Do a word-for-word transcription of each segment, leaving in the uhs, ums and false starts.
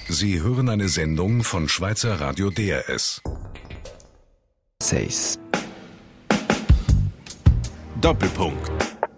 Sie hören eine Sendung von Schweizer Radio D R S. Seis. Doppelpunkt.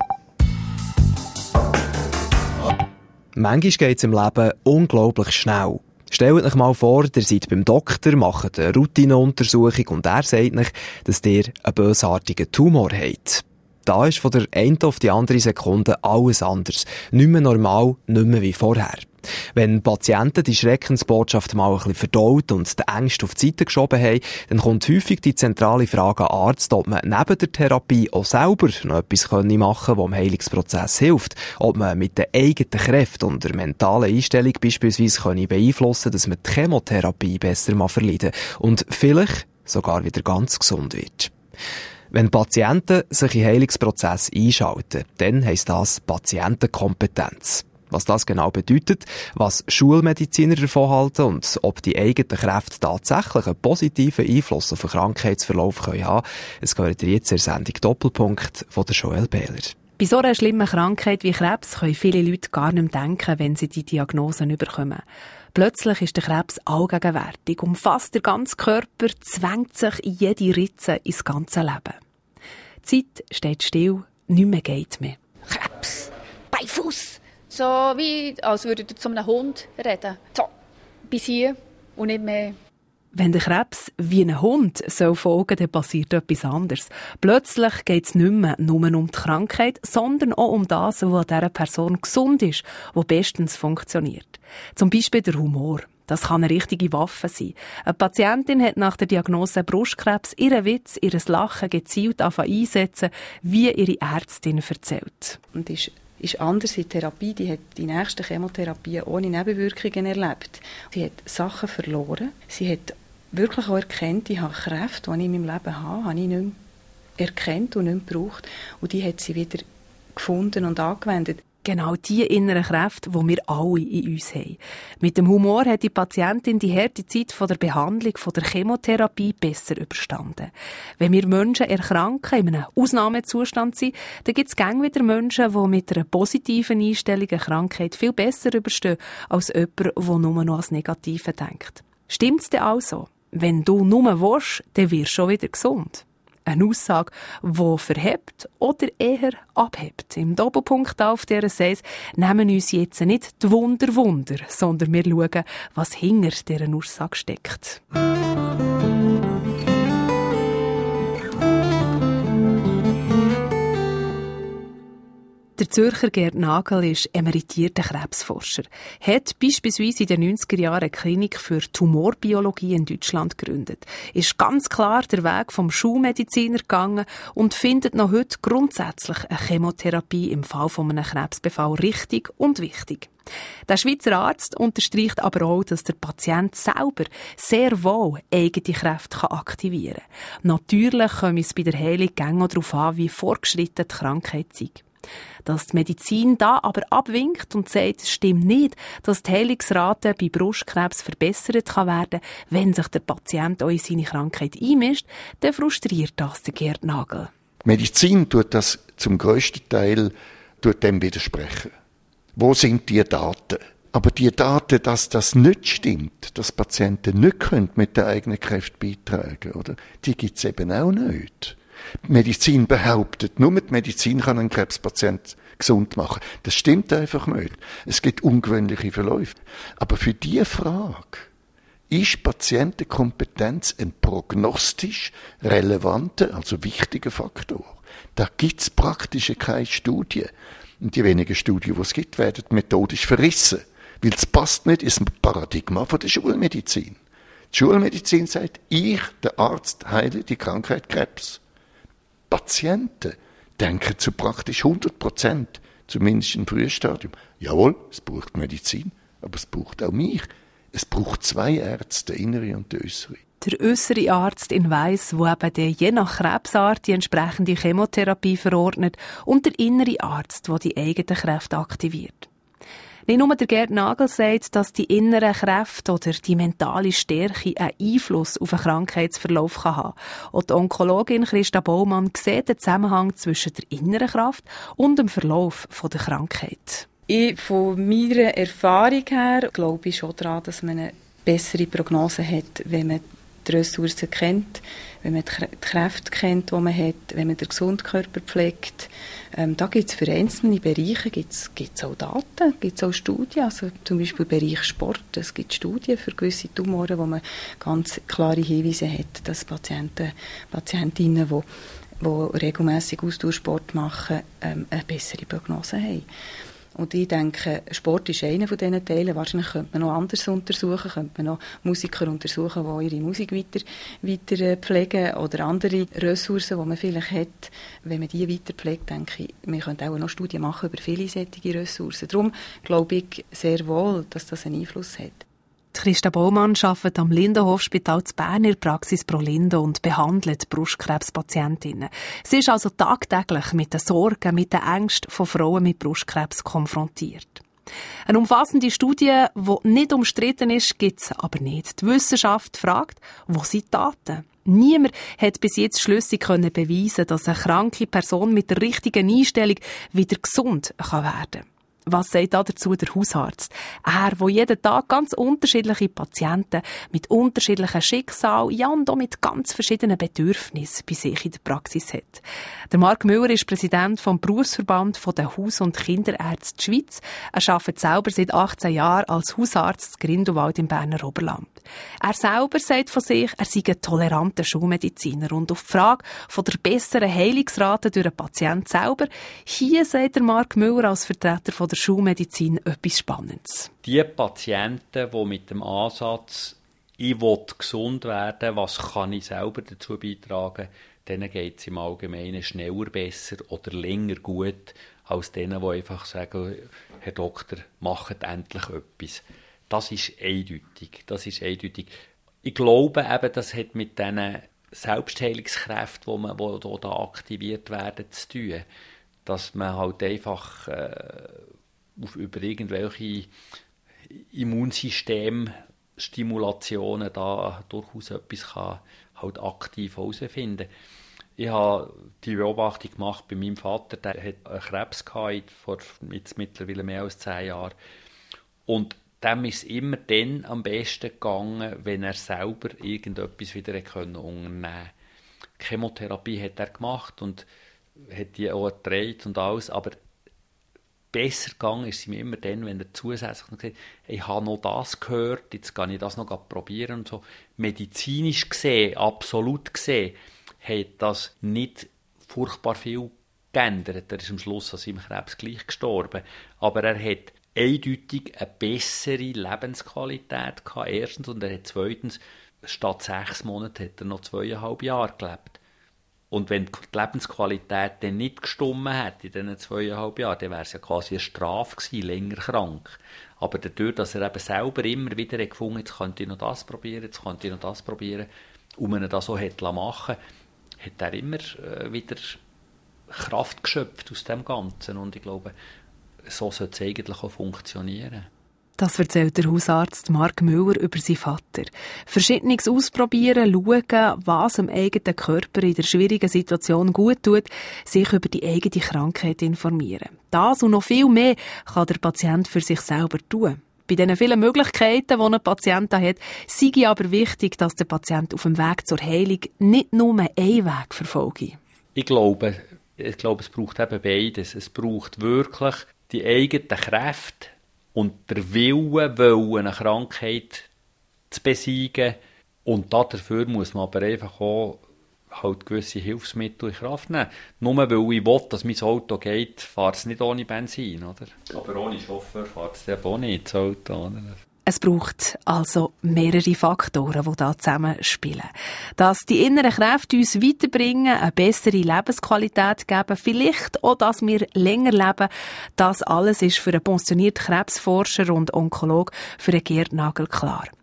Manchmal geht es im Leben unglaublich schnell. Stellt euch mal vor, ihr seid beim Doktor, macht eine Routineuntersuchung und er sagt euch, dass ihr einen bösartigen Tumor habt. Da ist von der einen auf die andere Sekunde alles anders. Nicht mehr normal, nicht mehr wie vorher. Wenn Patienten die Schreckensbotschaft mal ein bisschen verdaut und die Ängste auf die Seite geschoben haben, dann kommt häufig die zentrale Frage an den Arzt, ob man neben der Therapie auch selber noch etwas machen kann, das dem Heilungsprozess hilft. Ob man mit den eigenen Kräften und der mentalen Einstellung beispielsweise beeinflussen kann, dass man die Chemotherapie besser mal verleiden und vielleicht sogar wieder ganz gesund wird. Wenn Patienten sich in Heilungsprozess einschalten, dann heisst das Patientenkompetenz. Was das genau bedeutet, was Schulmediziner davon halten und ob die eigenen Kräfte tatsächlich einen positiven Einfluss auf den Krankheitsverlauf haben können, es gehört ihr jetzt in der Sendung Doppelpunkt von der Joelle Behler. Bei so einer schlimmen Krankheit wie Krebs können viele Leute gar nicht mehr denken, wenn sie die Diagnosen bekommen. Plötzlich ist der Krebs allgegenwärtig, umfasst den ganzen Körper, zwängt sich in jede Ritze ins ganze Leben. Die Zeit steht still, nichts mehr geht mehr. Krebs, bei Fuß. So wie, als würdet ihr zu einem Hund reden. So, bis hier und nicht mehr. Wenn der Krebs wie ein Hund soll folgen, dann passiert etwas anderes. Plötzlich geht es nicht mehr nur um die Krankheit, sondern auch um das, was an dieser Person gesund ist, was bestens funktioniert. Zum Beispiel der Humor. Das kann eine richtige Waffe sein. Eine Patientin hat nach der Diagnose Brustkrebs ihren Witz, ihr Lachen gezielt einsetzen, wie ihre Ärztin erzählt. Und ist ist anders in Therapie. Die hat die nächste Chemotherapie ohne Nebenwirkungen erlebt. Sie hat Sachen verloren. Sie hat wirklich auch erkannt, ich habe Kräfte, die ich in meinem Leben habe, habe ich nicht mehr erkannt und nicht mehr gebraucht. Und die hat sie wieder gefunden und angewendet. Genau die inneren Kräfte, die wir alle in uns haben. Mit dem Humor hat die Patientin die harte Zeit von der Behandlung, von der Chemotherapie besser überstanden. Wenn wir Menschen erkranken, in einem Ausnahmezustand sind, dann gibt es gäng wieder Menschen, die mit einer positiven Einstellung eine Krankheit viel besser überstehen, als jemand, der nur noch ans Negative denkt. Stimmt's denn also? Wenn du nur willst, dann wirst du schon wieder gesund. Eine Aussage, die verhebt oder eher abhebt. Im Doppelpunkt auf dieser Seis nehmen wir uns jetzt nicht die Wunder Wunder, sondern wir schauen, was hinter dieser Aussage steckt. Der Zürcher Gerd Nagel ist emeritierter Krebsforscher. Er hat beispielsweise in den neunziger Jahren eine Klinik für Tumorbiologie in Deutschland gegründet. Ist ganz klar der Weg vom Schulmediziner gegangen und findet noch heute grundsätzlich eine Chemotherapie im Fall von einem Krebsbefall richtig und wichtig. Der Schweizer Arzt unterstreicht aber auch, dass der Patient selber sehr wohl eigene Kräfte aktivieren kann. Natürlich kommt es bei der Heilung gerne darauf an, wie fortgeschritten die Krankheit sei. Dass die Medizin da aber abwinkt und sagt, es stimmt nicht, dass die Heilungsrate bei Brustkrebs verbessert kann werden, wenn sich der Patient auch in seine Krankheit einmischt, dann frustriert das den Gerd Nagel. Die Medizin tut das zum grössten Teil tut dem widersprechen. Wo sind die Daten? Aber die Daten, dass das nicht stimmt, dass Patienten nicht mit den eigenen Kräften beitragen können, oder? Die gibt es eben auch nicht. Die Medizin behauptet, nur mit Medizin kann ein Krebspatient gesund machen. Das stimmt einfach nicht. Es gibt ungewöhnliche Verläufe. Aber für diese Frage, ist Patientenkompetenz ein prognostisch relevanter, also wichtiger Faktor? Da gibt es praktisch keine Studien. Und die wenigen Studien, die es gibt, werden methodisch verrissen. Weil es passt nicht ins Paradigma von der Schulmedizin. Die Schulmedizin sagt, ich, der Arzt, heile die Krankheit Krebs. Patienten denken zu praktisch hundert Prozent, zumindest im frühen Stadium. Jawohl, es braucht Medizin, aber es braucht auch mich. Es braucht zwei Ärzte, der innere und der äußere. Der äußere Arzt in Weiss, wo eben der je nach Krebsart die entsprechende Chemotherapie verordnet, und der innere Arzt, der die eigenen Kräfte aktiviert. Nicht nur der Gerd Nagel sagt, dass die inneren Kräfte oder die mentale Stärke einen Einfluss auf den Krankheitsverlauf haben kann. Auch die Onkologin Christa Baumann sieht den Zusammenhang zwischen der inneren Kraft und dem Verlauf der Krankheit. Ich, von meiner Erfahrung her glaube ich schon daran, dass man eine bessere Prognose hat, wenn man die Ressourcen kennt, wenn man die Kräfte kennt, die man hat, wenn man den Gesundkörper pflegt. Ähm, da gibt es für einzelne Bereiche gibt's, gibt's auch Daten, gibt es auch Studien, also zum Beispiel im Bereich Sport. Es gibt Studien für gewisse Tumoren, wo man ganz klare Hinweise hat, dass Patienten, Patientinnen, die, die regelmässig Ausdauersport machen, ähm, eine bessere Prognose haben. Und ich denke, Sport ist einer von diesen Teilen. Wahrscheinlich könnte man noch anders untersuchen, könnte man noch Musiker untersuchen, die ihre Musik weiter, weiter pflegen oder andere Ressourcen, die man vielleicht hat. Wenn man die weiter pflegt, denke ich, wir könnten auch noch Studien machen über viele solche Ressourcen. Darum glaube ich sehr wohl, dass das einen Einfluss hat. Christa Baumann arbeitet am Lindenhofspital zu Bern in der Praxis Prolindo und behandelt Brustkrebspatientinnen. Sie ist also tagtäglich mit den Sorgen, mit den Ängsten von Frauen mit Brustkrebs konfrontiert. Eine umfassende Studie, die nicht umstritten ist, gibt es aber nicht. Die Wissenschaft fragt, wo sind die Daten? Niemand hat bis jetzt schlüssig können beweisen, dass eine kranke Person mit der richtigen Einstellung wieder gesund werden kann. Was sagt dazu der Hausarzt? Er, der jeden Tag ganz unterschiedliche Patienten mit unterschiedlichen Schicksalen, ja und auch mit ganz verschiedenen Bedürfnissen bei sich in der Praxis hat. Der Marc Müller ist Präsident vom Berufsverband der Haus- und Kinderärzte Schweiz. Er arbeitet selber seit achtzehn Jahren als Hausarzt in Grindelwald im Berner Oberland. Er selber sagt von sich, er sei ein toleranter Schulmediziner und auf die Frage von der besseren Heilungsrate durch den Patienten selber, hier sagt der Marc Müller als Vertreter von der Schulmedizin etwas Spannendes. Die Patienten, die mit dem Ansatz, ich will gesund werden, was kann ich selber dazu beitragen, denen geht es im Allgemeinen schneller besser oder länger gut, als denen, die einfach sagen, Herr Doktor, macht endlich etwas. Das ist eindeutig. Das ist eindeutig. Ich glaube eben, das hat mit diesen Selbstheilungskräften, die, man, die da aktiviert werden, zu tun. Dass man halt einfach äh, auf, über irgendwelche Immunsystemstimulationen da durchaus etwas kann halt aktiv herausfinden. Ich habe die Beobachtung gemacht bei meinem Vater, der hat einen Krebs gehabt, vor jetzt mittlerweile mehr als zehn Jahren. Und dem ist es immer dann am besten gegangen, wenn er selber irgendetwas wieder unternehmen konnte. Chemotherapie hat er gemacht und hat die auch ertragen und alles, aber besser gegangen ist es ihm immer dann, wenn er zusätzlich noch gesagt hat, ich habe noch das gehört, jetzt kann ich das noch probieren und so. Medizinisch gesehen, absolut gesehen, hat das nicht furchtbar viel geändert. Er ist am Schluss an seinem Krebs gleich gestorben. Aber er hat eindeutig eine bessere Lebensqualität gehabt, erstens, und er hat zweitens, statt sechs Monaten hat er noch zweieinhalb Jahre gelebt. Und wenn die Lebensqualität dann nicht gestimmt hätte in diesen zweieinhalb Jahren, dann wäre es ja quasi eine Strafe gewesen, länger krank. Aber dadurch, dass er eben selber immer wieder gefunden hat, jetzt könnte ich noch das probieren, jetzt könnte ich noch das probieren, und man das so hat machen lassen, hat er immer äh, wieder Kraft geschöpft aus dem Ganzen. Und ich glaube, so sollte es eigentlich auch funktionieren. Das erzählt der Hausarzt Marc Müller über seinen Vater. Verschiedenes ausprobieren, schauen, was dem eigenen Körper in der schwierigen Situation gut tut, sich über die eigene Krankheit informieren. Das und noch viel mehr kann der Patient für sich selber tun. Bei diesen vielen Möglichkeiten, die ein Patient hat, sei es aber wichtig, dass der Patient auf dem Weg zur Heilung nicht nur einen Weg verfolge. Ich glaube, ich glaube, es braucht eben beides. Es braucht wirklich die eigenen Kräfte und der Wille, wollen, eine Krankheit zu besiegen. Und dafür muss man aber einfach auch halt gewisse Hilfsmittel in Kraft nehmen. Nur weil ich will, dass mein Auto geht, fährt es nicht ohne Benzin, oder? Aber ohne Chauffeur fährt es eben auch nicht, das Auto, oder? Es braucht also mehrere Faktoren, die da zusammenspielen. Dass die inneren Kräfte uns weiterbringen, eine bessere Lebensqualität geben, vielleicht auch, dass wir länger leben, das alles ist für einen pensionierten Krebsforscher und Onkolog für einen Gerd Nagel klar.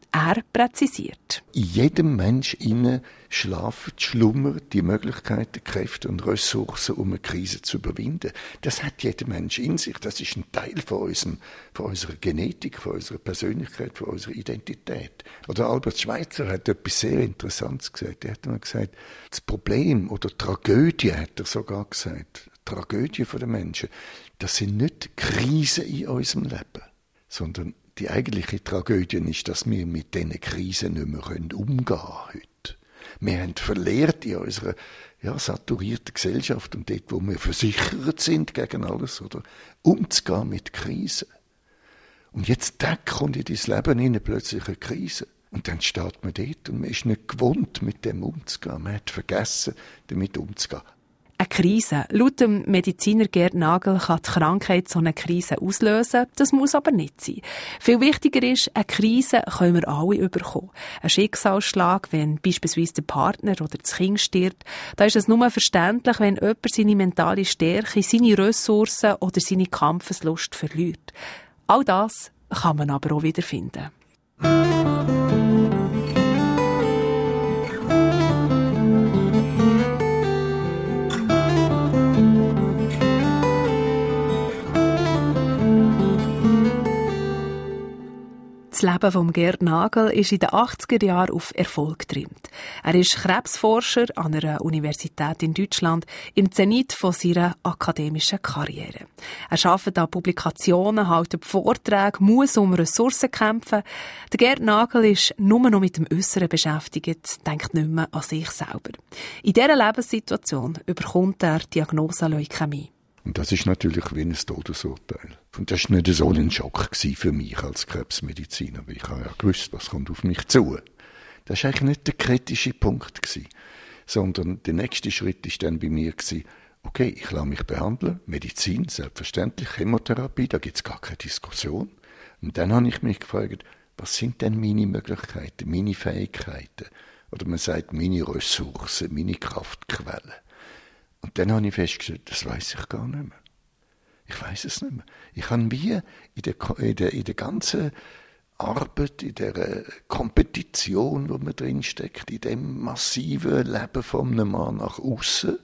Er präzisiert. In jedem Mensch innen schlafen, schlummern die Möglichkeiten, Kräfte und Ressourcen, um eine Krise zu überwinden. Das hat jeder Mensch in sich. Das ist ein Teil von, unserem, von unserer Genetik, von unserer Persönlichkeit, von unserer Identität. Oder Albert Schweitzer hat etwas sehr Interessantes gesagt. Er hat mal gesagt, das Problem oder Tragödie, hat er sogar gesagt, Tragödie der Menschen, das sind nicht Krisen in unserem Leben, sondern die eigentliche Tragödie ist, dass wir mit diesen Krisen nicht mehr umgehen können heute. Wir haben verlehrt in unserer ja, saturierten Gesellschaft und dort, wo wir versichert sind gegen alles, oder, umzugehen mit Krisen. Und jetzt kommt in dein Leben rein plötzlich eine Krise. Und dann steht man dort und man ist nicht gewohnt, mit dem umzugehen. Man hat vergessen, damit umzugehen. Eine Krise. Laut dem Mediziner Gerd Nagel kann die Krankheit so eine Krise auslösen. Das muss aber nicht sein. Viel wichtiger ist, eine Krise können wir alle überkommen. Ein Schicksalsschlag, wenn beispielsweise der Partner oder das Kind stirbt, da ist es nur verständlich, wenn jemand seine mentale Stärke, seine Ressourcen oder seine Kampfeslust verliert. All das kann man aber auch wiederfinden. Das Leben von Gerd Nagel ist in den achtziger Jahren auf Erfolg getrimmt. Er ist Krebsforscher an einer Universität in Deutschland im Zenit von seiner akademischen Karriere. Er arbeitet an Publikationen, hält Vorträge, muss um Ressourcen kämpfen. Der Gerd Nagel ist nur noch mit dem Äußeren beschäftigt, denkt nicht mehr an sich selber. In dieser Lebenssituation überkommt er die Diagnose Leukämie. Und das ist natürlich wie ein Todesurteil. Und das war nicht so ein Schock für mich als Krebsmediziner, weil ich habe ja gewusst, was kommt auf mich zu. Das war eigentlich nicht der kritische Punkt, sondern der nächste Schritt war dann bei mir, okay, ich lasse mich behandeln, Medizin, selbstverständlich, Chemotherapie, da gibt es gar keine Diskussion. Und dann habe ich mich gefragt, was sind denn meine Möglichkeiten, meine Fähigkeiten? Oder man sagt, meine Ressourcen, meine Kraftquellen. Und dann habe ich festgestellt, das weiss ich gar nicht mehr. Ich weiss es nicht mehr. Ich habe wie in der, in der, in der ganzen Arbeit, in der Kompetition, wo man drinsteckt, in dem massiven Leben von einem Mann nach außen,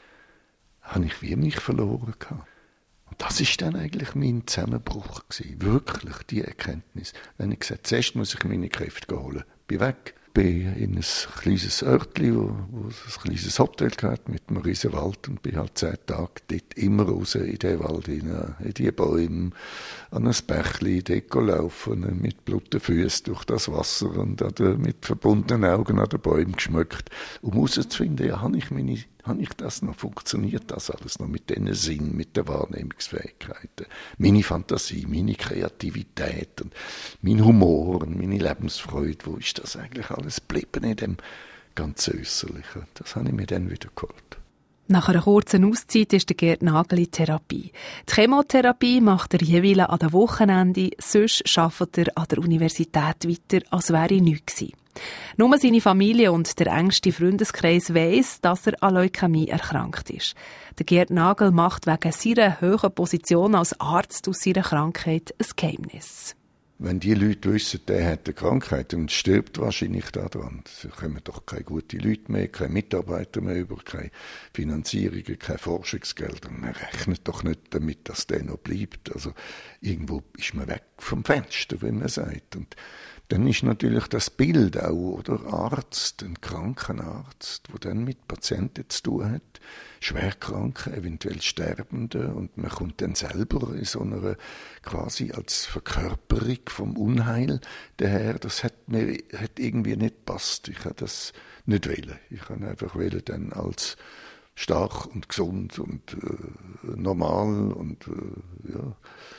habe ich wie mich verloren gehabt. Und das ist dann eigentlich mein Zusammenbruch gewesen. Wirklich, die Erkenntnis. Wenn ich gesagt, zuerst muss ich meine Kräfte holen. Bin weg. Bin in ein kleines Örtchen, wo, wo ein kleines Hotel hat mit einem riesen Wald und bin halt zehn Tage dort immer raus in den Wald, in, in die Bäume, an ein Bächli, dort laufen, mit blutigen Füßen durch das Wasser und mit verbundenen Augen an den Bäumen geschmückt, um herauszufinden, ja, habe ich, meine, habe ich das noch, funktioniert das alles noch mit diesen Sinn, mit den Wahrnehmungsfähigkeiten, meine Fantasie, meine Kreativität und mein Humor und meine Lebensfreude, wo ist das eigentlich alles geblieben in dem ganzen Äußerlichen? Das habe ich mir dann wieder geholt. Nach einer kurzen Auszeit ist der Gerd Nagel in Therapie. Die Chemotherapie macht er jeweils an den Wochenenden, sonst arbeitet er an der Universität weiter, als wäre nichts gewesen. Nur seine Familie und der engste Freundeskreis weiss, dass er an Leukämie erkrankt ist. Der Gerd Nagel macht wegen seiner hohen Position als Arzt aus seiner Krankheit ein Geheimnis. Wenn die Leute wissen, der hat eine Krankheit und stirbt wahrscheinlich daran, dann kommen doch keine guten Leute mehr, keine Mitarbeiter mehr über, keine Finanzierungen, keine Forschungsgelder. Man rechnet doch nicht damit, dass der noch bleibt. Also irgendwo ist man weg vom Fenster, wie man sagt. Und dann ist natürlich das Bild auch, oder Arzt, ein Krankenarzt, der dann mit Patienten zu tun hat, Schwerkranken, eventuell Sterbende, und man kommt dann selber in so einer quasi als Verkörperung vom Unheil daher. Das hat mir hat irgendwie nicht gepasst. Ich habe das nicht wollen. Ich habe einfach wollen dann als stark und gesund und äh, normal und äh, ja,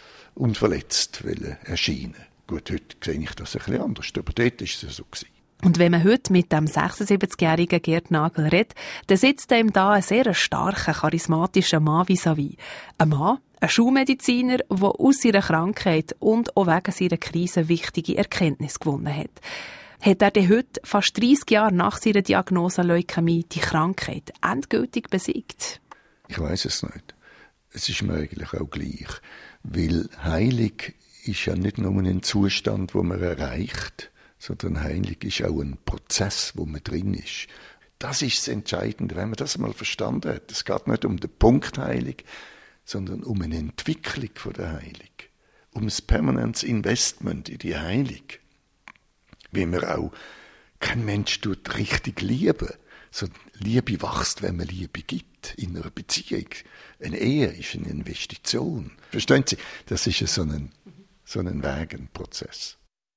unverletzt wollen erscheinen. Gut, heute sehe ich das ein bisschen anders, aber dort war es so. Und wenn man heute mit dem sechsundsiebzigjährigen Gerd Nagel redet, dann sitzt ihm da ein sehr starker, charismatischer Mann vis-à-vis. Ein Mann, ein Schulmediziner, der aus seiner Krankheit und auch wegen seiner Krise wichtige Erkenntnisse gewonnen hat. Hat er denn heute, fast dreissig Jahre nach seiner Diagnose Leukämie, die Krankheit endgültig besiegt? Ich weiss es nicht. Es ist mir eigentlich auch gleich. Weil Heilung ist ja nicht nur ein Zustand, den man erreicht, sondern Heilung ist auch ein Prozess, wo man drin ist. Das ist das Entscheidende, wenn man das mal verstanden hat. Es geht nicht um die Punktheilung, sondern um eine Entwicklung von der Heilung. Um ein permanentes Investment in die Heilung. Wie man auch kein Mensch tut richtig lieben, sondern Liebe wächst, wenn man Liebe gibt. In einer Beziehung. Eine Ehe ist eine Investition. Verstehen Sie? Das ist so ein, so ein Weg, ein Prozess.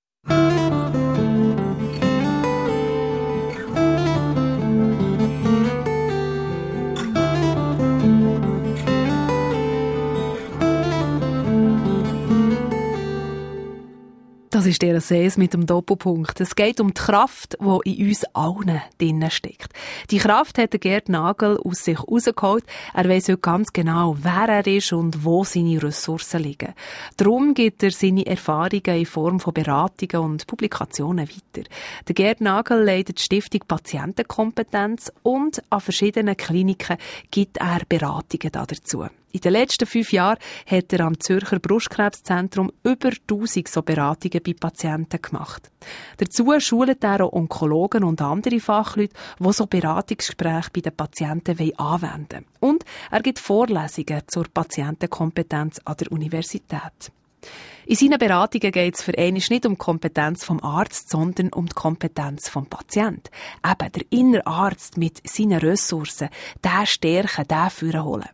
Das ist der Sees mit dem Doppelpunkt. Es geht um die Kraft, die in uns allen drinnen steckt. Die Kraft hat der Gerd Nagel aus sich herausgeholt. Er weiss heute ganz genau, wer er ist und wo seine Ressourcen liegen. Darum gibt er seine Erfahrungen in Form von Beratungen und Publikationen weiter. Der Gerd Nagel leitet die Stiftung Patientenkompetenz und an verschiedenen Kliniken gibt er Beratungen dazu. In den letzten fünf Jahren hat er am Zürcher Brustkrebszentrum über tausend so Beratungen bei Patienten gemacht. Dazu schult er auch Onkologen und andere Fachleute, die so Beratungsgespräche bei den Patienten anwenden wollen. Und er gibt Vorlesungen zur Patientenkompetenz an der Universität. In seinen Beratungen geht es für einmal nicht um die Kompetenz vom Arzt, sondern um die Kompetenz vom Patienten. Eben der innere Arzt mit seinen Ressourcen, den stärken, den führen holen.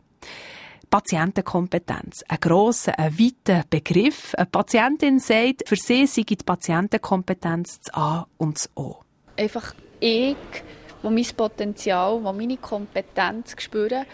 Patientenkompetenz. Ein grosser, ein weiter Begriff. Eine Patientin sagt, für sie sei die Patientenkompetenz das A und das O. Einfach ich, wo mein Potenzial, wo meine Kompetenz spüre,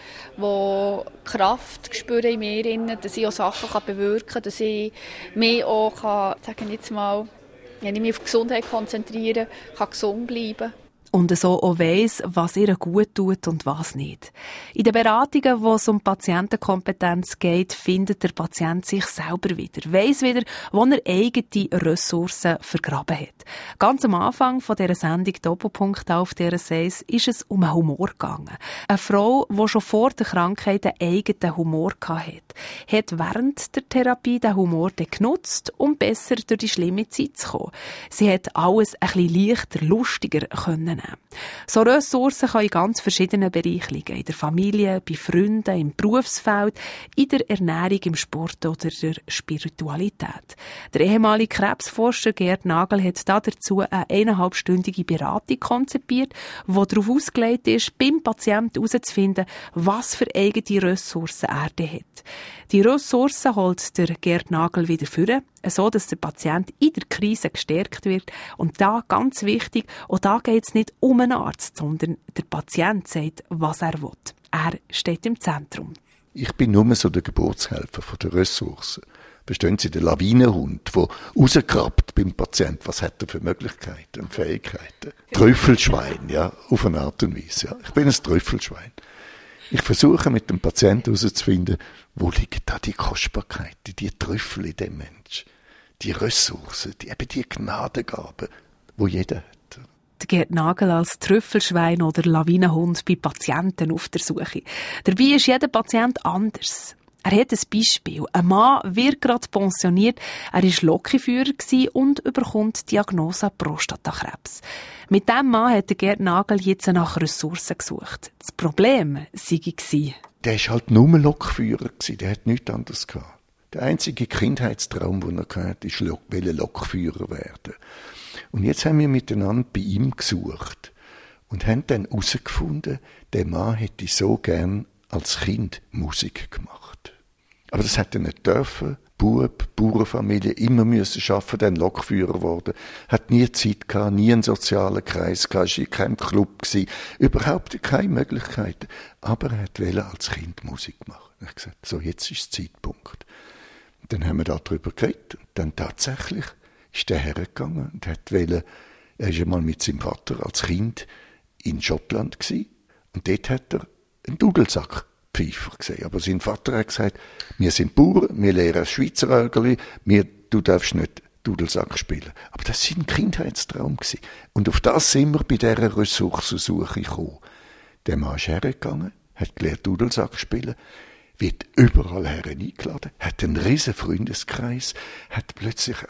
wo Kraft spüre in mir, dass ich auch Sachen bewirken kann, dass ich mich auch, kann, sagen wir jetzt mal, wenn ich mich auf Gesundheit konzentriere, kann gesund bleiben. Und so auch weiss, was ihr gut tut und was nicht. In den Beratungen, wo es um Patientenkompetenz geht, findet der Patient sich selber wieder, weiss wieder, wo er eigene Ressourcen vergraben hat. Ganz am Anfang von dieser Sendung Doppelpunkt auf dieser Seis ist es um Humor gegangen. Eine Frau, die schon vor der Krankheit einen eigenen Humor hatte, hat während der Therapie den Humor genutzt, um besser durch die schlimme Zeit zu kommen. Sie hat alles ein bisschen leichter, lustiger können. So Ressourcen können in ganz verschiedenen Bereichen liegen. In der Familie, bei Freunden, im Berufsfeld, in der Ernährung, im Sport oder der Spiritualität. Der ehemalige Krebsforscher Gerd Nagel hat dazu eine eineinhalbstündige Beratung konzipiert, die darauf ausgelegt ist, beim Patienten herauszufinden, was für eigene Ressourcen er hat. Die Ressourcen holt der Gerd Nagel wieder führen, so dass der Patient in der Krise gestärkt wird. Und da, ganz wichtig, auch da geht es nicht um einen Arzt, sondern der Patient sagt, was er will. Er steht im Zentrum. Ich bin nur so der Geburtshelfer von den Ressourcen. Verstehen Sie, der Lawinenhund, der rauskrabbt beim Patienten, was hat er für Möglichkeiten und Fähigkeiten? Trüffelschwein, ja, auf eine Art und Weise. Ja. Ich bin ein Trüffelschwein. Ich versuche mit dem Patienten herauszufinden, wo liegen da die Kostbarkeiten, die Trüffel in dem Mensch, die Ressourcen, die, eben die Gnadengaben, die jeder hat. Der Gerd Nagel als Trüffelschwein oder Lawinenhund bei Patienten auf der Suche. Dabei ist jeder Patient anders. Er hat ein Beispiel. Ein Mann wird gerade pensioniert. Er war Lokführer und bekommt die Diagnose Prostatakrebs. Mit diesem Mann hat der Gerd Nagel jetzt nach Ressourcen gesucht. Das Problem war, der war halt nur Lokführer, der hat nichts anderes gehabt. Der einzige Kindheitstraum, den er hatte, ist, wollte Lokführer werden. Und jetzt haben wir miteinander bei ihm gesucht und haben dann herausgefunden, der Mann hätte so gern als Kind Musik gemacht. Aber das hätte er nicht dürfen. Bub, Bauernfamilie, immer müssen arbeiten, dann Lokführer geworden. Hat nie Zeit gehabt, nie einen sozialen Kreis gehabt, war in keinem Club gewesen, überhaupt keine Möglichkeiten. Aber er wollte als Kind Musik machen. Er hat gesagt, so, jetzt ist der Zeitpunkt. Und dann haben wir darüber geredet. Und dann tatsächlich ist der hergegangen und hat wollen, er war einmal mit seinem Vater als Kind in Schottland gewesen. Und dort hat er einen Dudelsack Pfeifer gesehen. Aber sein Vater hat gesagt, wir sind Bauern, wir lehren Schweizer Örgeli, wir, du darfst nicht Dudelsack spielen. Aber das war sein Kindheitstraum gewesen. Und auf das sind wir bei dieser Ressourcensuche gekommen. Der Mann ist hergegangen, hat gelernt Dudelsack spielen, wird überall her eingeladen, hat einen riesen Freundeskreis, hat plötzlich auch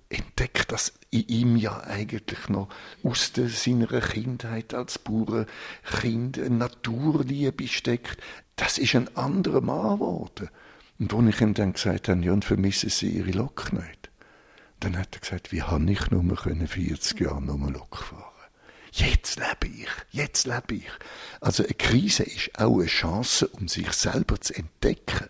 entdeckt, dass in ihm ja eigentlich noch aus der, seiner Kindheit als Bauernkind eine Naturliebe steckt. Das ist ein anderer Mann geworden. Und als ich ihm dann gesagt habe, ja, und vermissen Sie Ihre Lok nicht? Dann hat er gesagt, wie habe ich nur vierzig Jahre nur Lok fahren? Jetzt lebe ich, jetzt lebe ich. Also eine Krise ist auch eine Chance, um sich selber zu entdecken.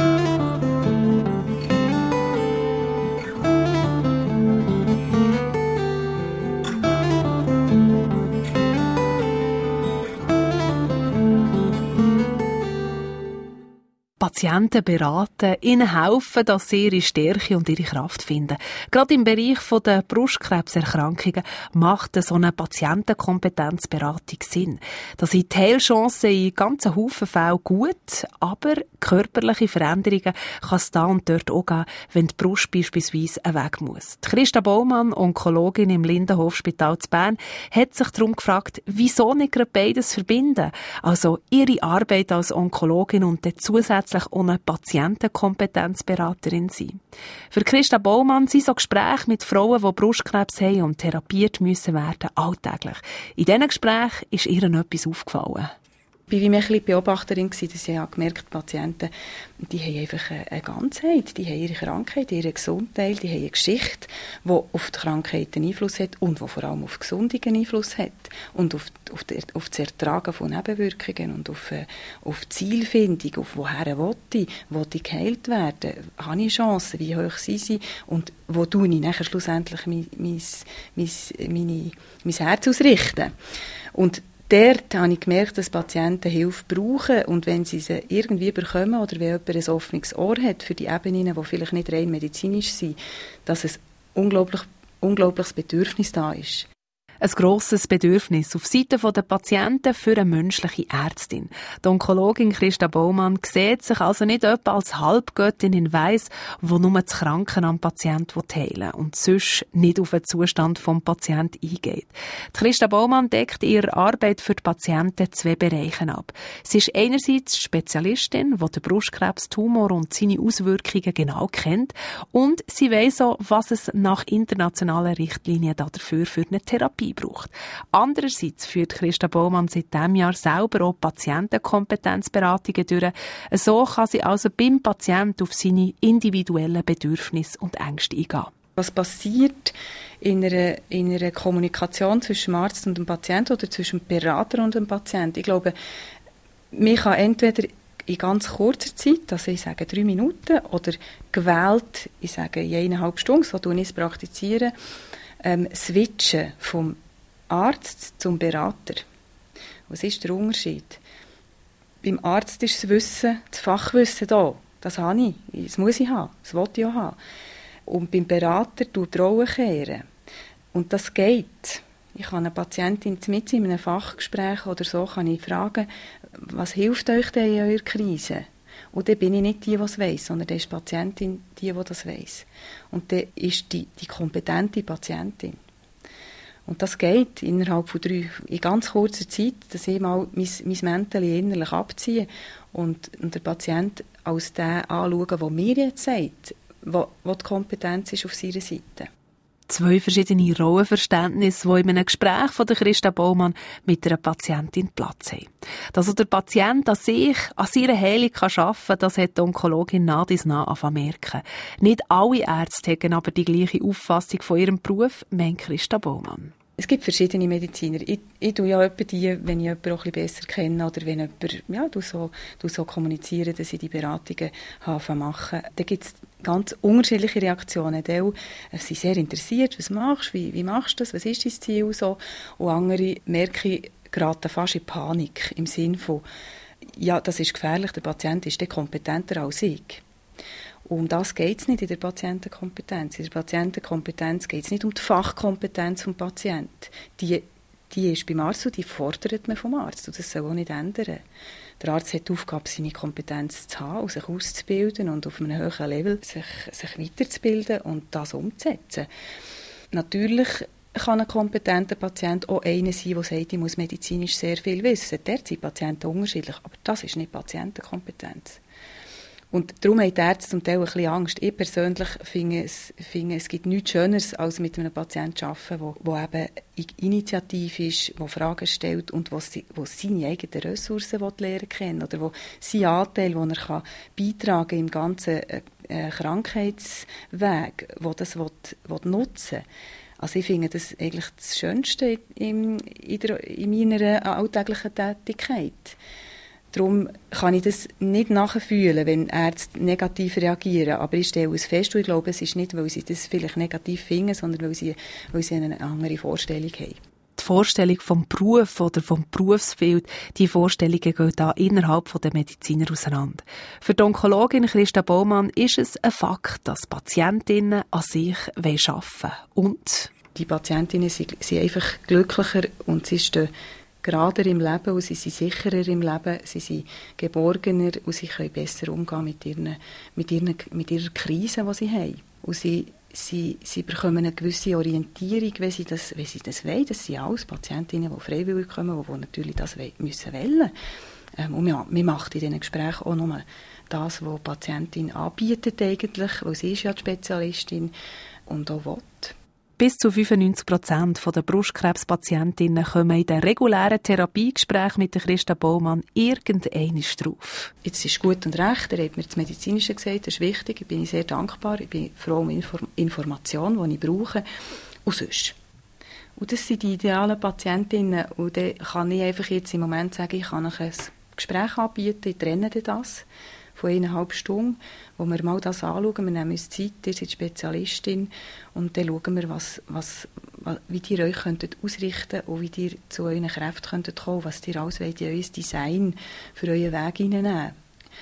Patienten beraten, ihnen helfen, dass sie ihre Stärke und ihre Kraft finden. Gerade im Bereich der Brustkrebserkrankungen macht so eine Patientenkompetenzberatung Sinn. Da sind die Heilchancen in ganzen Haufen Fällen gut, aber körperliche Veränderungen kann es da und dort auch geben, wenn die Brust beispielsweise weg muss. Die Christa Baumann, Onkologin im Lindenhofspital zu Bern, hat sich darum gefragt, wieso nicht gerade beides verbinden? Also ihre Arbeit als Onkologin und dann zusätzlich auch eine Patientenkompetenzberaterin sein. Für Christa Baumann sind so Gespräche mit Frauen, die Brustkrebs haben und therapiert müssen werden, alltäglich. In diesen Gesprächen ist ihr etwas aufgefallen. Ich war ein bisschen Beobachterin, dass ich gemerkt habe, die Patienten, die haben einfach eine Ganzheit, die haben ihre Krankheit, ihre Gesundheit, die haben eine Geschichte, die auf die Krankheit einen Einfluss hat und die vor allem auf die Gesundheit einen Einfluss hat und auf, auf, die, auf das Ertragen von Nebenwirkungen und auf, auf die Zielfindung, auf woher will ich, will ich geheilt werden, habe ich Chancen, wie hoch sind sie und wo tue ich nachher schlussendlich mein, mein, mein, meine, mein Herz ausrichten. Und dort habe ich gemerkt, dass Patienten Hilfe brauchen und wenn sie sie irgendwie bekommen oder wenn jemand ein offenes Ohr hat für die Ebenen, die vielleicht nicht rein medizinisch sind, dass ein unglaublich, unglaubliches Bedürfnis da ist. Ein grosses Bedürfnis auf Seite der Patienten für eine menschliche Ärztin. Die Onkologin Christa Baumann sieht sich also nicht etwa als Halbgöttin in Weiss, die nur das Kranken am Patienten heilen will und sonst nicht auf den Zustand des Patienten eingeht. Die Christa Baumann deckt in ihrer Arbeit für die Patienten zwei Bereiche ab. Sie ist einerseits Spezialistin, die den Brustkrebstumor und seine Auswirkungen genau kennt und sie weiss auch, was es nach internationalen Richtlinien dafür für eine Therapie braucht. Andererseits führt Christa Baumann seit diesem Jahr selber auch Patientenkompetenzberatungen durch. So kann sie also beim Patienten auf seine individuellen Bedürfnisse und Ängste eingehen. Was passiert in einer, in einer Kommunikation zwischen dem Arzt und dem Patienten oder zwischen dem Berater und dem Patienten? Ich glaube, man kann entweder in ganz kurzer Zeit, also ich sage drei Minuten, oder gewählt, ich sage in eineinhalb Stunden, so tue ich es praktizieren, ähm, switchen vom Arzt zum Berater. Was ist der Unterschied? Beim Arzt ist das Wissen, das Fachwissen da. Das habe ich, das muss ich haben, das will ich auch haben. Und beim Berater tut die Rolle kehren. Und das geht. Ich kann eine Patientin mit in einem Fachgespräch oder so kann ich fragen, was hilft euch denn in eurer Krise? Und dann bin ich nicht die, die es weiss, sondern dann ist die Patientin die, die das weiss. Und dann ist die, die kompetente Patientin. Und das geht innerhalb von drei, in ganz kurzer Zeit, dass ich mal mein, mein Mäntel innerlich abziehe und, und den Patient als den anschaue, der mir jetzt sagt, wo, wo die Kompetenz ist auf seiner Seite. Zwei verschiedene Rollenverständnisse, die in einem Gespräch von der Christa Baumann mit einer Patientin Platz haben. Dass auch der Patient an sich, an seiner Heilung arbeiten kann, das hat die Onkologin nach und nach merken. Nicht alle Ärzte haben aber die gleiche Auffassung von ihrem Beruf, meint Christa Baumann. Es gibt verschiedene Mediziner. Ich, ich tue ja etwa die, wenn ich jemanden auch ein bisschen besser kenne oder wenn jemand, ja, du so, du so kommunizieren, dass ich die Beratungen machen. Da gibt es ganz unterschiedliche Reaktionen. Die sind sehr interessiert, was machst du, wie, wie machst du das, was ist dein Ziel? So. Und andere merke ich, geraten fast in Panik im Sinne von, ja, das ist gefährlich, der Patient ist dann kompetenter als ich. Um das geht es nicht in der Patientenkompetenz. In der Patientenkompetenz geht es nicht um die Fachkompetenz des Patienten. Die, die ist beim Arzt und die fordert man vom Arzt. Und das soll auch nicht ändern. Der Arzt hat die Aufgabe, seine Kompetenz zu haben und sich auszubilden und auf einem höheren Level sich, sich weiterzubilden und das umzusetzen. Natürlich kann ein kompetenter Patient auch einer sein, der sagt, ich muss medizinisch sehr viel wissen. Dort sind Patienten unterschiedlich, aber das ist nicht Patientenkompetenz. Und darum haben die Ärzte zum Teil ein bisschen Angst. Ich persönlich finde, es, finde, es gibt nichts Schöneres, als mit einem Patienten zu arbeiten, der eben initiativ ist, der Fragen stellt und der seine eigenen Ressourcen lernen kann oder wo seinen Anteil, den er kann beitragen kann im ganzen äh, Krankheitsweg, wo das will, will nutzen. Also ich finde das eigentlich das Schönste in, in, der, in meiner alltäglichen Tätigkeit. Darum kann ich das nicht nachfühlen, wenn Ärzte negativ reagieren. Aber ich stelle es fest und ich glaube, es ist nicht, weil sie das vielleicht negativ finden, sondern weil sie, weil sie eine andere Vorstellung haben. Die Vorstellung vom Beruf oder vom Berufsbild, die Vorstellungen gehen da innerhalb der Mediziner auseinander. Für die Onkologin Christa Baumann ist es ein Fakt, dass Patientinnen an sich arbeiten wollen. Und die Patientinnen sind, sind einfach glücklicher und sie stehen gerader im Leben und sie sind sicherer im Leben, sie sind geborgener und sie können besser umgehen mit, ihren, mit, ihren, mit ihrer Krise, die sie haben. Und sie, sie, sie bekommen eine gewisse Orientierung, wenn sie das, wenn sie das wollen. Das sind alles Patientinnen, die freiwillig kommen, die, die natürlich das wollen, müssen wollen. Ähm, und man, man macht in diesen Gesprächen auch nur das, was die Patientin anbietet eigentlich, weil sie ist ja die Spezialistin und auch will. Bis zu fünfundneunzig Prozent der Brustkrebspatientinnen kommen in den regulären Therapiegesprächen mit der Christa Baumann irgendeinmal drauf. Jetzt ist gut und recht, er hat mir das Medizinische gesagt, das ist wichtig, ich bin sehr dankbar, ich bin froh um Inform- Information, die ich brauche, und sonst. Und das sind die idealen Patientinnen, und dann kann ich einfach jetzt im Moment sagen, ich kann euch ein Gespräch anbieten, ich trenne das von eineinhalb Stunden, wo wir mal das anschauen. Wir nehmen uns Zeit, ihr seid Spezialistin, und dann schauen wir, was, was, wie ihr euch könntet ausrichten und wie ihr zu euren Kräften könntet kommen, was ihr alles wollt, in euer Design für euren Weg hineinnehmen.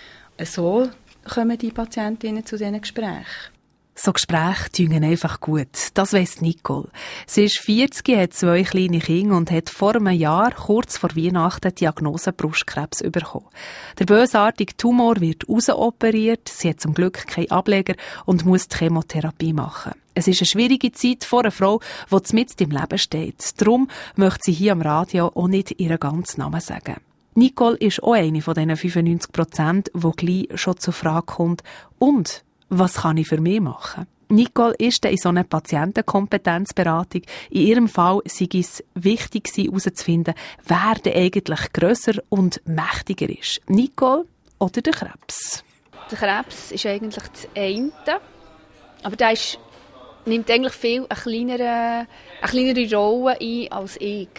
So kommen die Patientinnen zu diesen Gesprächen. So Gespräche tun einfach gut. Das weiss Nicole. Sie ist vierzig, hat zwei kleine Kinder und hat vor einem Jahr, kurz vor Weihnachten, die Diagnose Brustkrebs bekommen. Der bösartige Tumor wird rausoperiert, sie hat zum Glück keinen Ableger und muss die Chemotherapie machen. Es ist eine schwierige Zeit vor einer Frau, die mitten im Leben steht. Darum möchte sie hier am Radio auch nicht ihren ganzen Namen sagen. Nicole ist auch eine von diesen fünfundneunzig Prozent, die gleich schon zur Frage kommt. Und was kann ich für mich machen? Nicole ist in so einer Patientenkompetenzberatung. In ihrem Fall sei es wichtig, herauszufinden, wer denn eigentlich grösser und mächtiger ist. Nicole oder der Krebs? Der Krebs ist eigentlich das eine, aber der ist, nimmt eigentlich viel eine kleinere, eine kleinere Rolle ein als ich.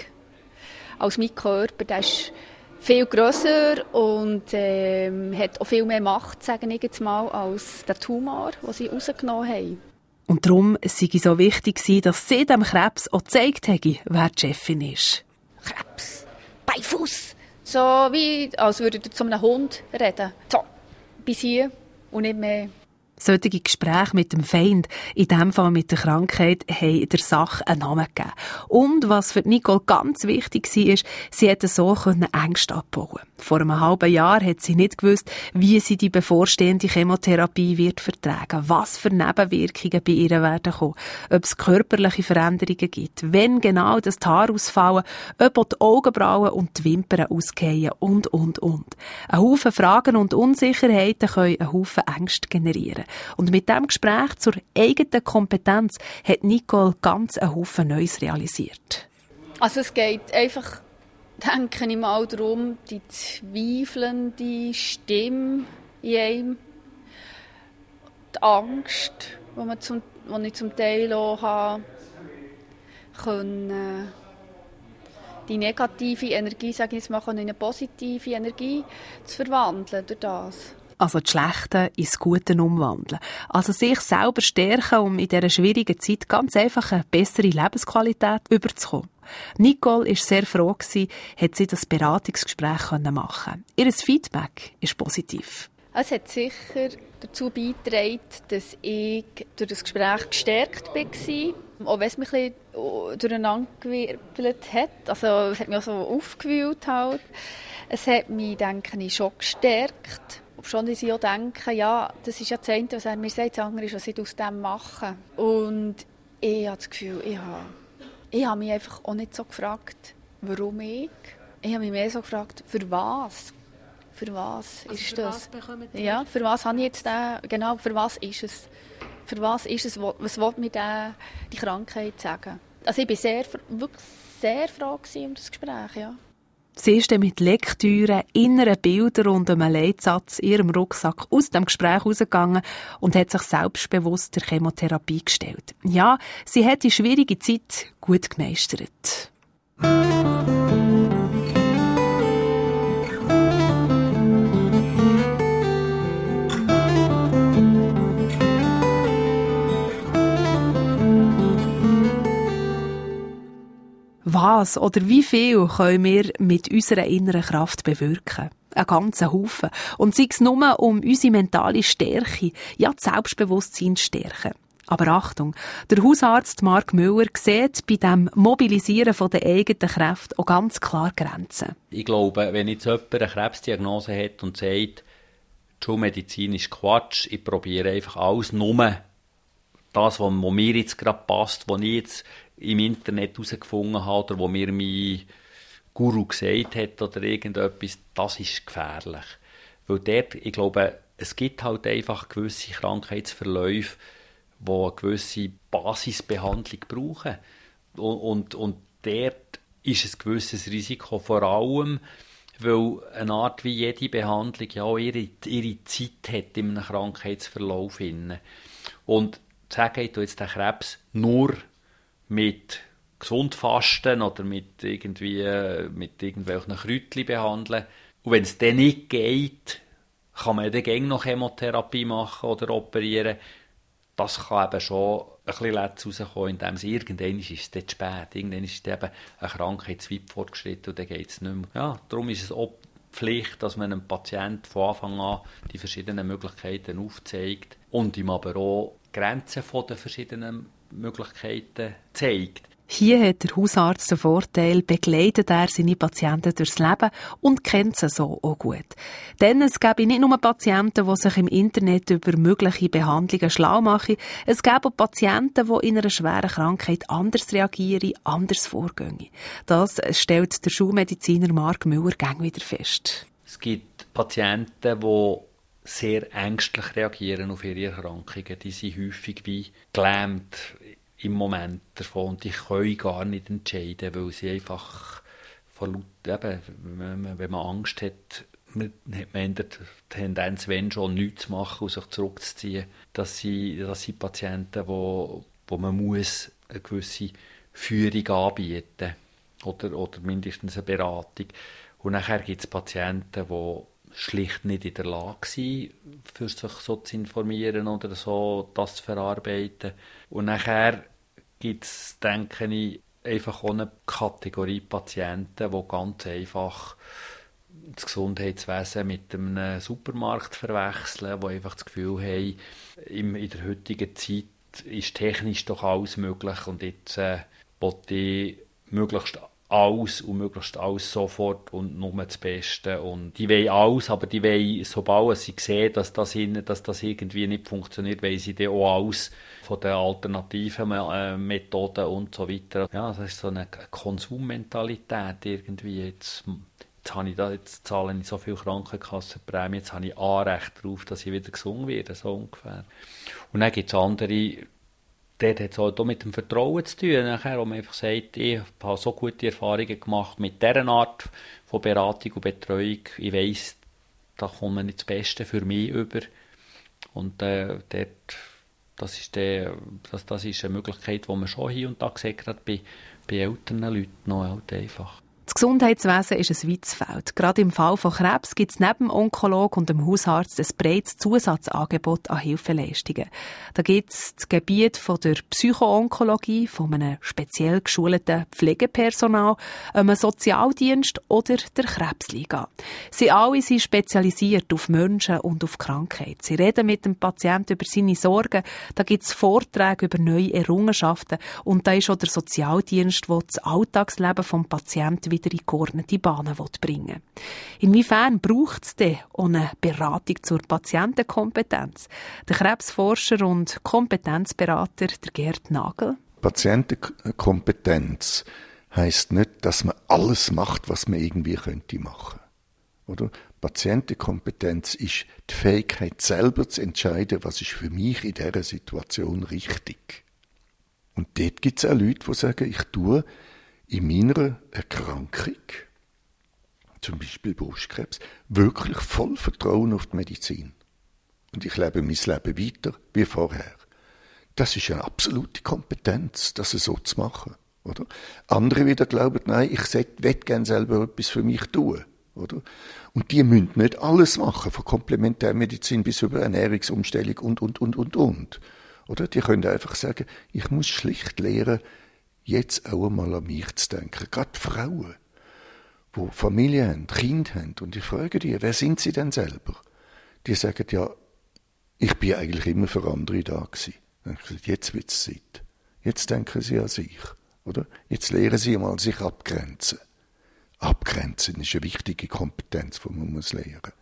Als mein Körper, der ist viel grösser und ähm, hat auch viel mehr Macht, sage ich jetzt mal, als der Tumor, den sie rausgenommen haben. Und darum sei es so wichtig, dass sie dem Krebs auch gezeigt haben, wer die Chefin ist. Krebs, Beifuss. So wie, als würde er zu einem Hund reden. So, bis hier und nicht mehr. Solche Gespräche mit dem Feind, in diesem Fall mit der Krankheit, haben der Sache einen Namen gegeben. Und was für Nicole ganz wichtig war, ist, sie konnte so Ängste abbauen. Vor einem halben Jahr hat sie nicht gewusst, wie sie die bevorstehende Chemotherapie wird vertragen, was für Nebenwirkungen bei ihr werden kommen, ob es körperliche Veränderungen gibt, wenn genau das Haar ausfallen, ob auch die Augenbrauen und die Wimpern ausgehen und, und, und. Ein Haufen Fragen und Unsicherheiten können einen Haufen Ängste generieren. Und mit diesem Gespräch zur eigenen Kompetenz hat Nicole ganz einen Haufen Neues realisiert. Also es geht einfach, denke ich mal, darum, die zweifelnde Stimme in einem, die Angst, die, man zum, die ich zum Teil auch habe, können, die negative Energie, sage ich jetzt mal, in eine positive Energie zu verwandeln durch das. Also das Schlechte ins Gute umwandeln. Also sich selber stärken, um in dieser schwierigen Zeit ganz einfach eine bessere Lebensqualität überzukommen. Nicole war sehr froh, hat sie das Beratungsgespräch machen können. Ihr Feedback ist positiv. Es hat sicher dazu beigetragen, dass ich durch das Gespräch gestärkt war. Auch wenn es mich ein bisschen durcheinandergewirbelt hat. Also es hat mich auch so aufgewühlt. Halt. Es hat mich, denke ich, schon gestärkt. Obschon ich auch denke, ja, das ist ja das eine, was er mir sagt, das andere ist, was ich aus dem mache. Und ich habe das Gefühl, ich habe, ich habe mich einfach auch nicht so gefragt, warum ich. Ich habe mich mehr so gefragt, für was? für was also ist für das? Was bekommt ihr? Ja, für was habe ich jetzt den, genau, für was ist es? Für was ist es, was will mir der, die Krankheit sagen? Also ich war sehr, wirklich sehr froh um das Gespräch, ja. Sie ist dann mit Lektüre, inneren Bildern und einem Leitsatz in ihrem Rucksack aus dem Gespräch rausgegangen und hat sich selbstbewusst der Chemotherapie gestellt. Ja, sie hat die schwierige Zeit gut gemeistert. Was oder wie viel können wir mit unserer inneren Kraft bewirken? Einen ganzen Haufen. Und sei es nur um unsere mentale Stärke, ja, das Selbstbewusstsein zu stärken. Aber Achtung, der Hausarzt Mark Müller sieht bei dem Mobilisieren der eigenen Kräfte auch ganz klar Grenzen. Ich glaube, wenn jetzt jemand eine Krebsdiagnose hat und sagt, die Schulmedizin ist Quatsch, ich probiere einfach alles, nur das, was mir jetzt gerade passt, was ich jetzt im Internet herausgefunden habe oder wo mir mein Guru gesagt hat oder irgendetwas, das ist gefährlich. Weil dort, ich glaube, es gibt halt einfach gewisse Krankheitsverläufe, die eine gewisse Basisbehandlung brauchen. Und, und, und dort ist ein gewisses Risiko, vor allem, weil eine Art wie jede Behandlung ja auch ihre, ihre Zeit hat in einem Krankheitsverlauf. Und sagen, ich tue jetzt den Krebs nur mit Gesundfasten oder mit, irgendwie, mit irgendwelchen Kräutchen behandeln. Und wenn es dann nicht geht, kann man dann gerne noch Chemotherapie machen oder operieren. Das kann eben schon ein bisschen letzt rauskommen, indem es irgendwann ist es dann zu spät. Irgendwann ist es eben eine Krankheit zu weit fortgeschritten und dann geht es nicht mehr. Ja, darum ist es auch Pflicht, dass man einem Patienten von Anfang an die verschiedenen Möglichkeiten aufzeigt und ihm aber auch Grenzen der verschiedenen Möglichkeiten zeigt. Hier hat der Hausarzt den Vorteil, begleitet er seine Patienten durchs Leben und kennt sie so auch gut. Denn es gäbe nicht nur Patienten, die sich im Internet über mögliche Behandlungen schlau machen, es gäbe auch Patienten, die in einer schweren Krankheit anders reagieren, anders vorgehen. Das stellt der Schulmediziner Mark Müller gäng wieder fest. Es gibt Patienten, die sehr ängstlich reagieren auf ihre Erkrankungen. Die sind häufig wie gelähmt im Moment davon und die können gar nicht entscheiden, weil sie einfach von laut, eben, wenn, man, wenn man Angst hat, man, hat man die Tendenz, wenn schon, nichts zu machen und sich zurückzuziehen. Das sind, das sind Patienten, wo, wo man muss eine gewisse Führung anbieten oder, oder mindestens eine Beratung. Und nachher gibt es Patienten, die schlicht nicht in der Lage sind, für sich so zu informieren oder so das zu verarbeiten. Und nachher gibt es, denke ich, einfach auch eine Kategorie Patienten, die ganz einfach das Gesundheitswesen mit einem Supermarkt verwechseln, die einfach das Gefühl haben, in der heutigen Zeit ist technisch doch alles möglich und jetzt äh, will ich möglichst alles und möglichst alles sofort und nur das Beste. Und die wollen alles, aber die wollen, sobald sie sehen, dass das, ihnen, dass das irgendwie nicht funktioniert, wollen sie dann auch alles von den alternativen äh, Methoden und so weiter. Ja, das ist so eine Konsummentalität irgendwie. Jetzt, jetzt, habe ich da, jetzt zahle ich so viel Krankenkassenprämie, jetzt habe ich Anrecht darauf, dass ich wieder gesund werde, so ungefähr. Und dann gibt es andere, dort hat es auch mit dem Vertrauen zu tun, nachher, wo man einfach sagt, ich habe so gute Erfahrungen gemacht mit dieser Art von Beratung und Betreuung. Ich weiss, da kommt nicht das Beste für mich über. Und äh, dort, das, ist der, das, das ist eine Möglichkeit, die man schon hier und da sieht, gerade bei, bei älteren Leuten noch halt einfach. Das Gesundheitswesen ist ein weites Feld. Gerade im Fall von Krebs gibt es neben dem Onkologen und dem Hausarzt ein breites Zusatzangebot an Hilfeleistungen. Da gibt es das Gebiet von der Psychoonkologie, von einem speziell geschulten Pflegepersonal, einem Sozialdienst oder der Krebsliga. Sie alle sind spezialisiert auf Menschen und auf Krankheit. Sie reden mit dem Patienten über seine Sorgen, da gibt es Vorträge über neue Errungenschaften und da ist auch der Sozialdienst, der das Alltagsleben des Patienten wieder in geordnete Bahnen bringen will. Inwiefern braucht es denn eine Beratung zur Patientenkompetenz? Der Krebsforscher und Kompetenzberater der Gerd Nagel. Patientenkompetenz heisst nicht, dass man alles macht, was man irgendwie könnte machen. Oder? Patientenkompetenz ist die Fähigkeit, selber zu entscheiden, was ist für mich in dieser Situation richtig. Und dort gibt es auch Leute, die sagen, ich tue in meiner Erkrankung, zum Beispiel Brustkrebs, wirklich voll Vertrauen auf die Medizin. Und ich lebe mein Leben weiter wie vorher. Das ist eine absolute Kompetenz, das so zu machen. Oder? Andere wieder glauben, nein, ich will gerne selber etwas für mich tun. Oder? Und die müssen nicht alles machen, von Komplementärmedizin bis über Ernährungsumstellung und, und, und, und, und. Oder? Die können einfach sagen, ich muss schlicht lernen, jetzt auch einmal an mich zu denken. Gerade Frauen, die Familie haben, Kinder haben. Und ich frage die, wer sind sie denn selber? Die sagen, ja, ich bin eigentlich immer für andere da gewesen. Jetzt wird es Zeit. Jetzt denken sie an sich. Oder? Jetzt lernen sie mal, sich abgrenzen. Abgrenzen ist eine wichtige Kompetenz, die man muss lernen muss.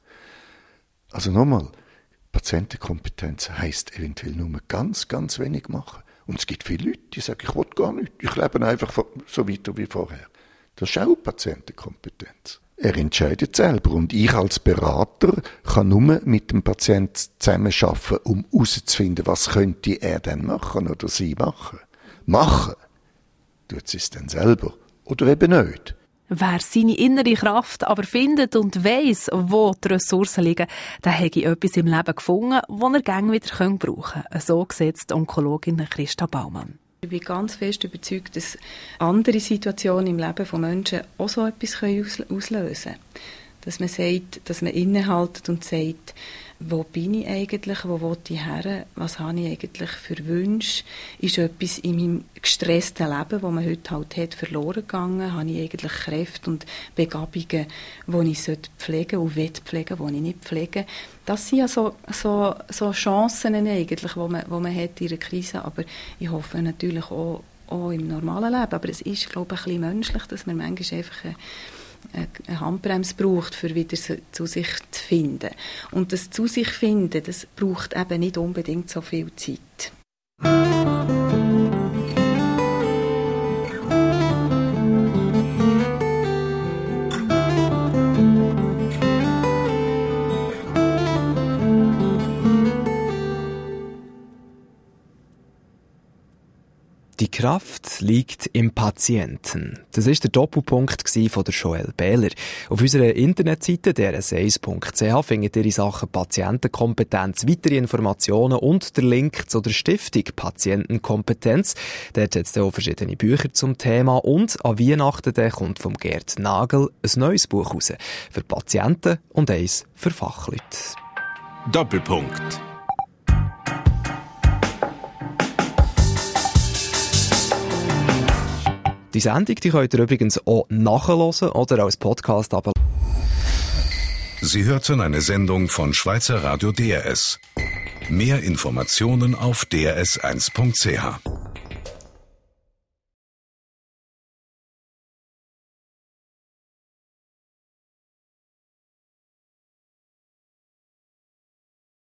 Also nochmal, Patientenkompetenz heisst eventuell nur ganz, ganz wenig machen. Und es gibt viele Leute, die sagen, ich will gar nicht. Ich lebe einfach so weiter wie vorher. Das ist auch Patientenkompetenz. Er entscheidet selber. Und ich als Berater kann nur mit dem Patienten zusammenarbeiten, um herauszufinden, was könnte er denn machen oder sie machen. Machen tut sie es dann selber. Oder eben nicht. Wer seine innere Kraft aber findet und weiss, wo die Ressourcen liegen, der hat etwas im Leben gefunden, das er gerne wieder brauchen kann. So sieht die Onkologin Christa Baumann. Ich bin ganz fest überzeugt, dass andere Situationen im Leben von Menschen auch so etwas auslösen können. Dass man sagt, dass man innehaltet und sagt, wo bin ich eigentlich, wo will ich her, was habe ich eigentlich für Wünsche, ist etwas in meinem gestressten Leben, das man heute halt hat, verloren gegangen, habe ich eigentlich Kräfte und Begabungen, die ich pflegen und will pflegen, die ich nicht pflege. Das sind ja so, so, so Chancen eigentlich, die man, die man hat in einer Krise, aber ich hoffe natürlich auch, auch im normalen Leben, aber es ist, glaube ich, ein bisschen menschlich, dass man manchmal einfach eine eine Handbremse braucht, für wieder zu sich zu finden. Und das zu sich finden, das braucht eben nicht unbedingt so viel Zeit. Die Kraft liegt im Patienten. Das war der Doppelpunkt von der Joelle Behler. Auf unserer Internetseite d r s eins punkt c h findet ihr in Sachen Patientenkompetenz weitere Informationen und der Link zu der Stiftung Patientenkompetenz. Dort hat es auch verschiedene Bücher zum Thema und an Weihnachten der kommt vom Gerd Nagel ein neues Buch raus. Für Patienten und eins für Fachleute. Doppelpunkt. Die Sendung die könnt ihr übrigens auch nachhören oder als Podcast abladen. Sie hörten eine Sendung von Schweizer Radio D R S. Mehr Informationen auf d r s eins punkt c h.